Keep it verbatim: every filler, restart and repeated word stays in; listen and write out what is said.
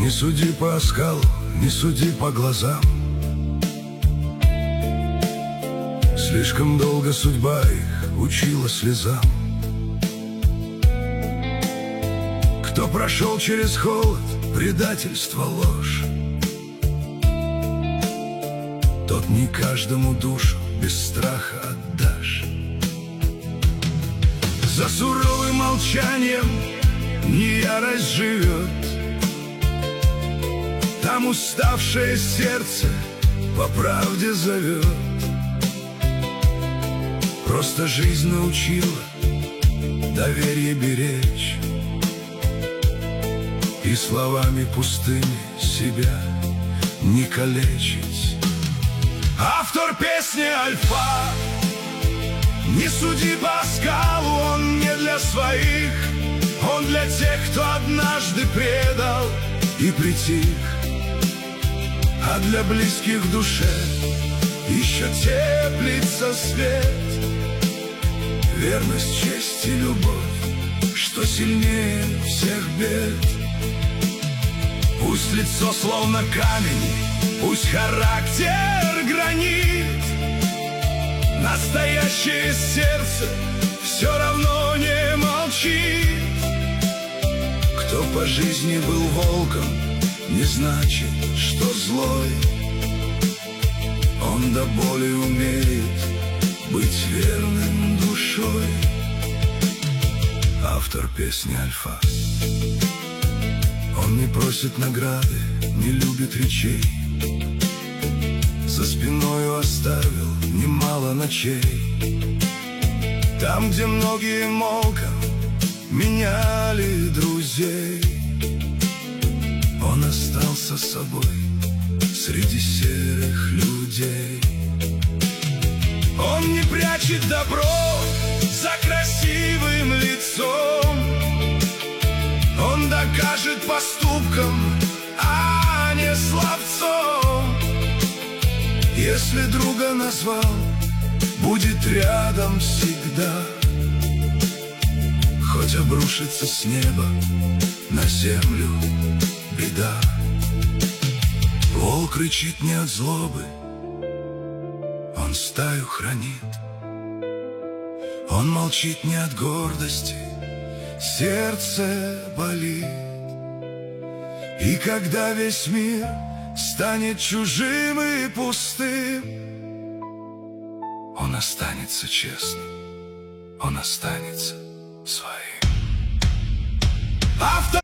Не суди по оскалу, не суди по глазам. Слишком долго судьба их учила слезам. Кто прошел через холод, предательство, ложь, тот не каждому душу без страха отдашь. За суровым молчанием не ярость живет, там уставшее сердце по правде зовет. Просто жизнь научила доверие беречь и словами пустыми себя не калечить. Автор песни Альфа. Не суди по оскалу, он не для своих, он для тех, кто однажды предал и притих. А для близких в душе еще теплится свет. Верность, честь и любовь, что сильнее всех бед. Пусть лицо словно камень, пусть характер гранит, настоящее сердце все равно не молчит. Кто по жизни был волком, не значит, что злой. Он до боли умеет быть верным душой. Автор песни Альфа. Он не просит награды, не любит речей, за спиною оставил немало ночей. Там, где многие молком меняли друзей, он остался собой среди серых людей. Он не прячет добро за красивым лицом, он докажет поступком, а не словцом. Если друга назвал, будет рядом всегда, хоть обрушится с неба на землю беда. Волк рычит не от злобы, он стаю хранит. Он молчит не от гордости, сердце болит. И когда весь мир станет чужим и пустым, он останется честным, он останется своим. Автор